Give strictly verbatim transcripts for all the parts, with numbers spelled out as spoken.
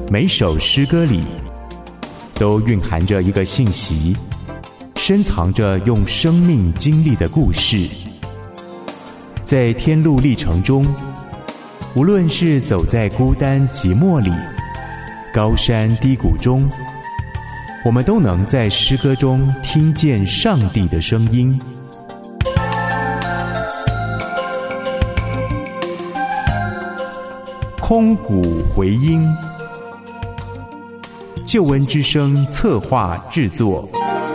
每首诗歌里都蕴含着一个信息，深藏着用生命经历的故事。在天路历程中，无论是走在孤单寂寞里，高山低谷中，我们都能在诗歌中听见上帝的声音。空谷回音，救恩之声策划制作。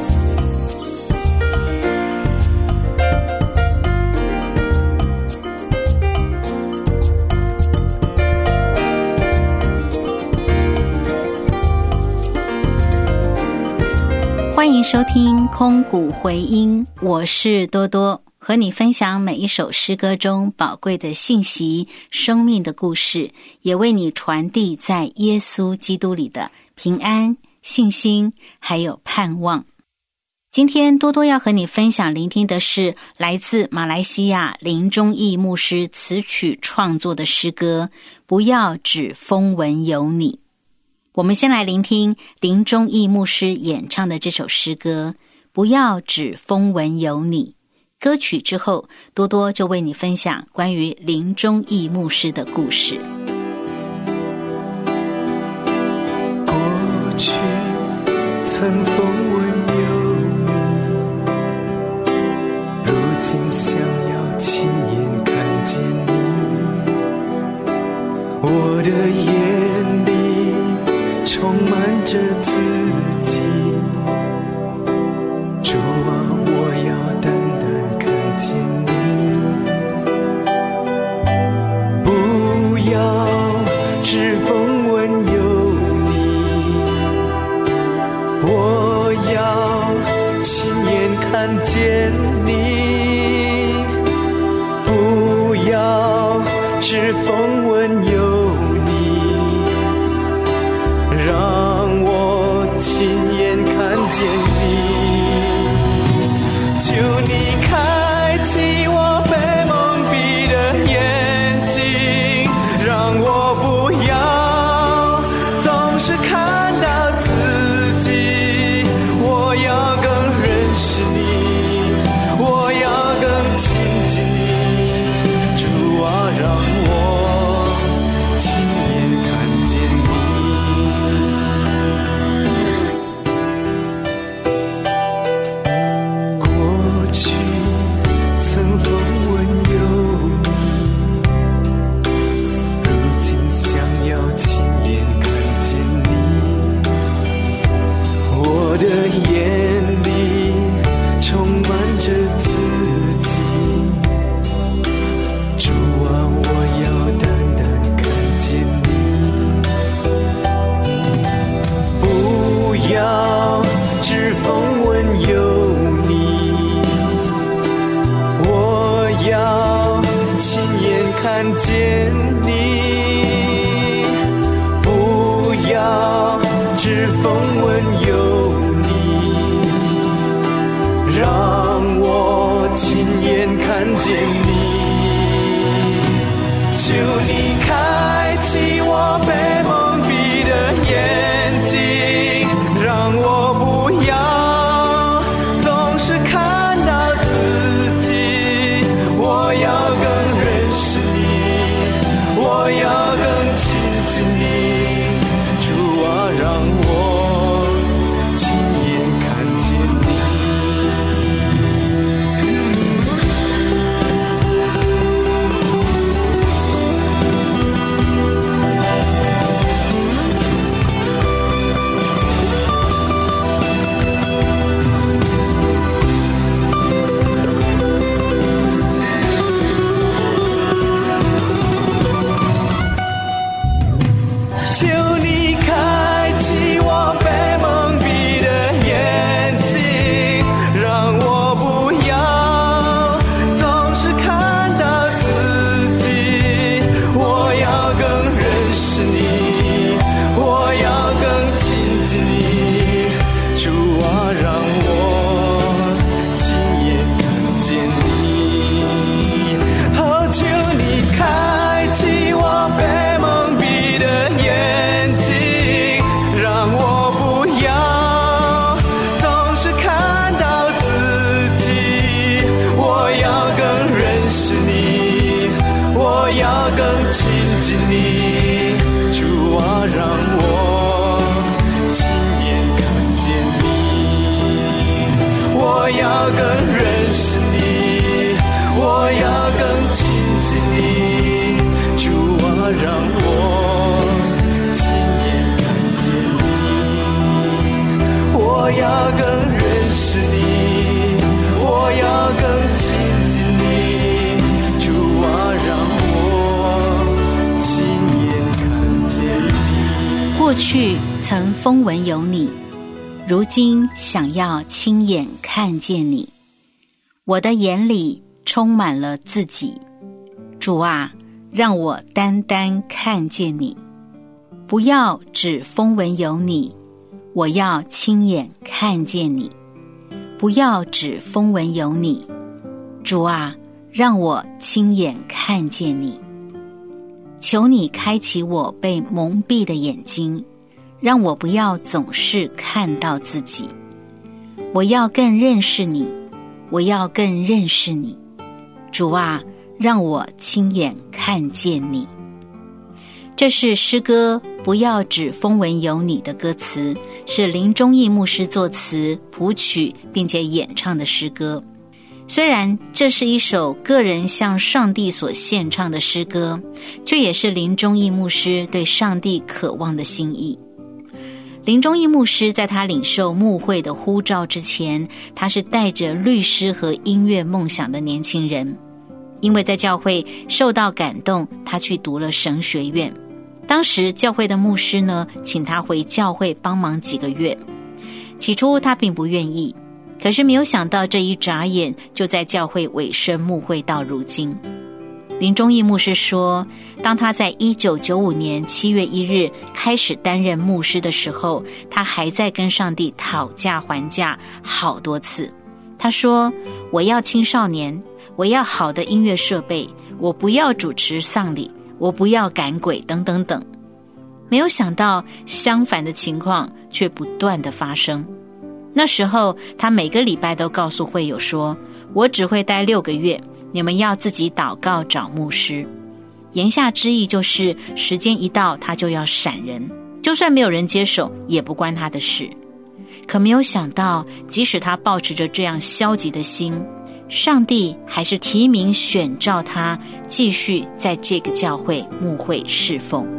欢迎收听空谷回音，我是多多，和你分享每一首诗歌中宝贵的信息、生命的故事，也为你传递在耶稣基督里的平安、信心还有盼望。今天多多要和你分享聆听的是来自马来西亚林忠义牧师词曲创作的诗歌《不要只风闻有你》。我们先来聆听林忠义牧师演唱的这首诗歌《不要只风闻有你》。歌曲之后，多多就为你分享关于林忠义牧师的故事。 过去曾风闻有你，如今想要亲眼看见你。我的眼里充满着自己，主啊，我要单单看见你。不要只风闻有你，我要亲眼看见你。不要只风闻有你，让我亲眼看见你。求你开启我被蒙蔽的眼睛，让我不要总是看到自己。我要更认识你，我要更亲近你。主啊，让我亲眼看见你。过去曾风闻有你，如今想要亲眼看见你。我的眼里充满着自己，主啊，我要单单看见你。不要只风闻有你，我要亲眼看见你。不要只风闻有你，让我亲眼看见你。求你开启我被蒙蔽的眼睛，让我不要总是看到自己。我要更认识你，我要更亲近你。主啊，让我亲眼看见你。 亲近你，主啊，让我亲眼看见你。我要更认识你，我要更亲近你，主啊，让我亲眼看见你。我要更认识你，我要更亲近你，主啊，让我亲眼看见你。 过去曾风闻有你，如今想要亲眼看见你。我的眼里充满了自己，主啊，让我单单看见你。不要只风闻有你，我要亲眼看见你。不要只风闻有你，主啊，让我亲眼看见你。求你开启我被蒙蔽的眼睛，让我不要总是看到自己。我要更认识你，我要更认识你。主啊，让我亲眼看见你。这是诗歌不要只风闻有你的歌词，是林忠义牧师作词谱曲并且演唱的诗歌。虽然这是一首个人向上帝所献唱的诗歌，却也是林忠义牧师对上帝渴望的心意。林忠义牧师在他领受牧会的呼召之前，他是带着律师和音乐梦想的年轻人。因为在教会受到感动，他去读了神学院。当时教会的牧师呢，请他回教会帮忙几个月。起初他并不愿意，可是没有想到这一眨眼就在教会委身牧会到如今。林忠义牧师说，当他在一九九五年七月一日开始担任牧师的时候，他还在跟上帝讨价还价好多次。他说，我要青少年，我要好的音乐设备，我不要主持丧礼，我不要赶鬼等等等。没有想到相反的情况却不断的发生。那时候他每个礼拜都告诉会友说，我只会待六个月，你们要自己祷告找牧师。言下之意就是时间一到他就要闪人，就算没有人接手也不关他的事。可没有想到，即使他抱持着这样消极的心，上帝还是提名选召他继续在这个教会牧会侍奉。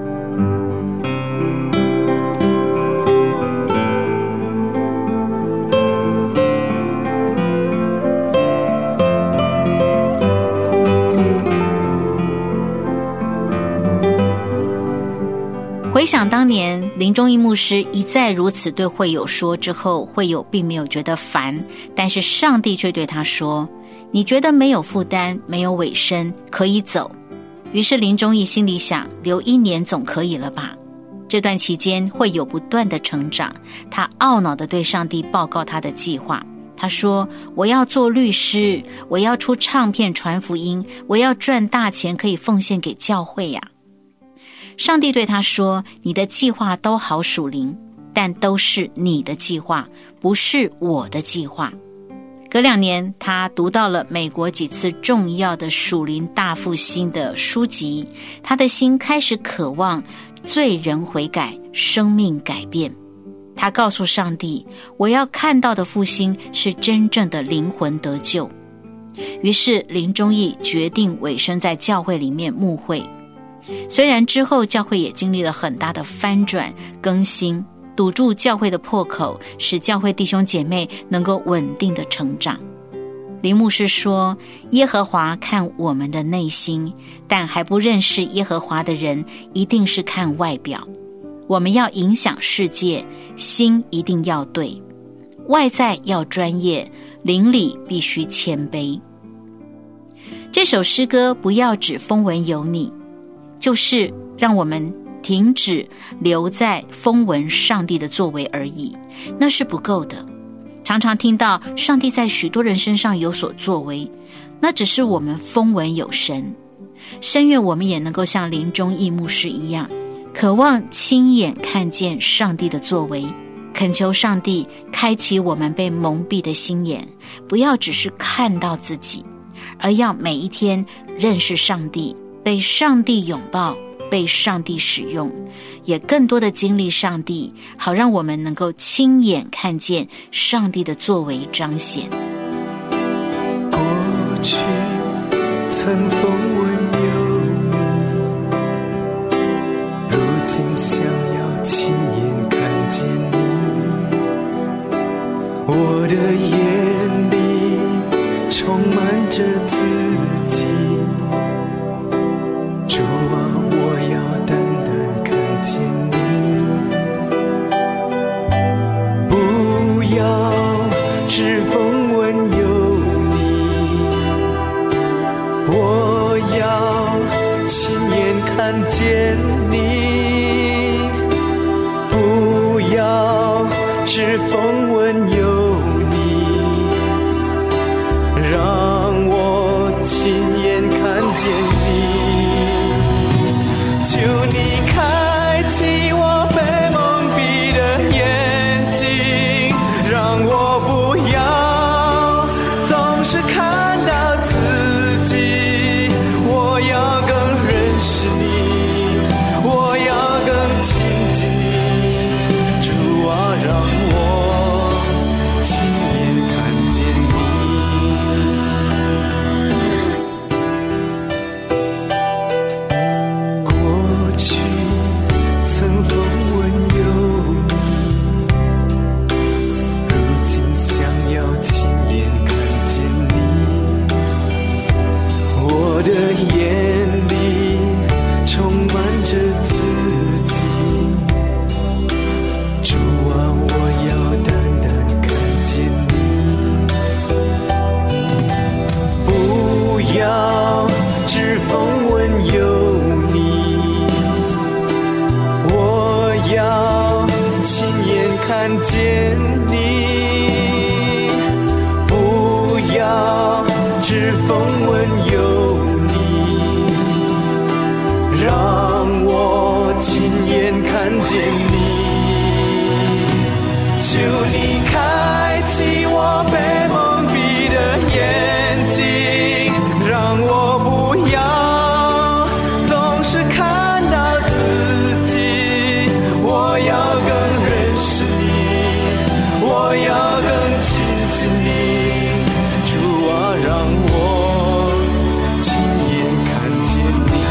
回想当年林忠义牧师一再如此对会友说之后，会友并没有觉得烦，但是上帝却对他说，你觉得没有负担，没有委身，可以走。于是林忠义心里想，留一年总可以了吧。这段期间会友不断的成长，他懊恼地对上帝报告他的计划。他说，我要做律师，我要出唱片传福音，我要赚大钱可以奉献给教会呀。上帝对他说，你的计划都好属灵，但都是你的计划，不是我的计划。隔两年，他读到了美国几次重要的属灵大复兴的书籍，他的心开始渴望罪人悔改，生命改变。他告诉上帝，我要看到的复兴是真正的灵魂得救。于是林忠义决定委身在教会里面牧会。虽然之后教会也经历了很大的翻转更新，堵住教会的破口，使教会弟兄姐妹能够稳定的成长。林牧师说，耶和华看我们的内心，但还不认识耶和华的人一定是看外表。我们要影响世界，心一定要对，外在要专业，灵里必须谦卑。这首诗歌不要只风闻有你，就是让我们停止留在风闻上帝的作为而已，那是不够的。常常听到上帝在许多人身上有所作为，那只是我们风闻有神。深愿我们也能够像林忠义牧师一样，渴望亲眼看见上帝的作为，恳求上帝开启我们被蒙蔽的心眼，不要只是看到自己，而要每一天认识上帝， 被上帝拥抱，被上帝使用，也更多的经历上帝，好让我们能够亲眼看见上帝的作为彰显。 过去曾风闻有你，如今想要亲眼看见你。我的眼里充满着自己，主啊，我要单单看见你，不要只风闻有你，我要亲眼看见你，不要只风闻有你，让我亲眼看见你，求你开启我被蒙蔽的眼睛，让我不要总是看到自己，我要更认识你，我要更亲近你，主啊，让我亲眼看见你。过去曾风闻有你，如今想要亲眼看见你，我的眼里充满着自己，主啊，我要单单看见你，不要只风闻有你，我要亲眼看见你，不要只风闻有你，让我亲眼看见你，求你开启我被蒙蔽的眼睛，让我不要总是看到自己，我要更认识你，我要更亲近你，主啊，让我亲眼看见你。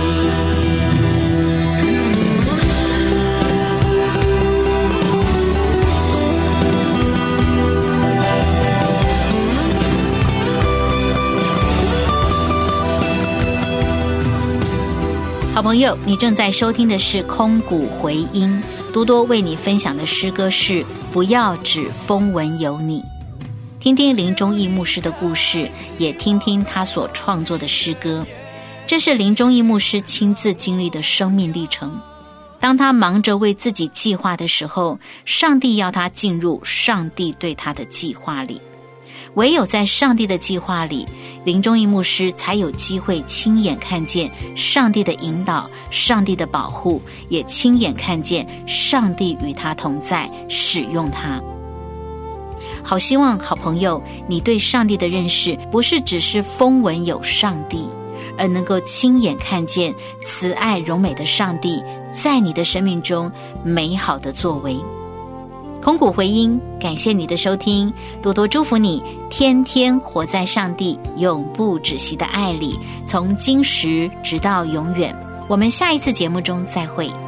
好朋友，你正在收听的是空谷回音，多多为你分享的诗歌是不要只风闻有你。听听林忠义牧师的故事，也听听他所创作的诗歌。这是林忠义牧师亲自经历的生命历程。当他忙着为自己计划的时候，上帝要他进入上帝对他的计划里。唯有在上帝的计划里，林忠义牧师才有机会亲眼看见上帝的引导，上帝的保护，也亲眼看见上帝与他同在，使用他。好希望好朋友，你对上帝的认识不是只是风闻有上帝，而能够亲眼看见慈爱荣美的上帝在你的生命中美好的作为。空谷回音，感谢你的收听，多多祝福你，天天活在上帝永不止息的爱里，从今时直到永远。我们下一次节目中再会。